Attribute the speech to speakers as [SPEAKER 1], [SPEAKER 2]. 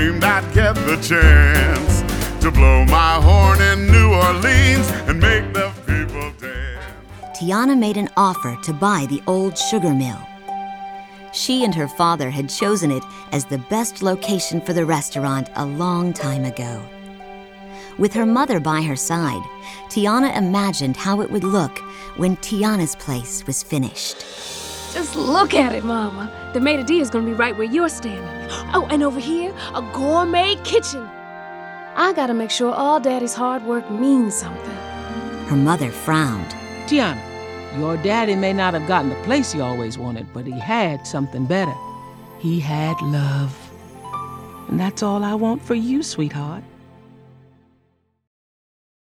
[SPEAKER 1] dreamed I'd get the chance to blow my horn in New Orleans and make the people dance.
[SPEAKER 2] Tiana made an offer to buy the old sugar mill. She and her father had chosen it as the best location for the restaurant a long time ago. With her mother by her side, Tiana imagined how it would look when Tiana's place was finished.
[SPEAKER 3] Just look at it, Mama. The maitre d' is gonna be right where you're standing. Oh, and over here, a gourmet kitchen. I gotta make sure all Daddy's hard work means something.
[SPEAKER 2] Her mother frowned.
[SPEAKER 4] Tiana, your daddy may not have gotten the place he always wanted, but he had something better. He had love. And that's all I want for you, sweetheart.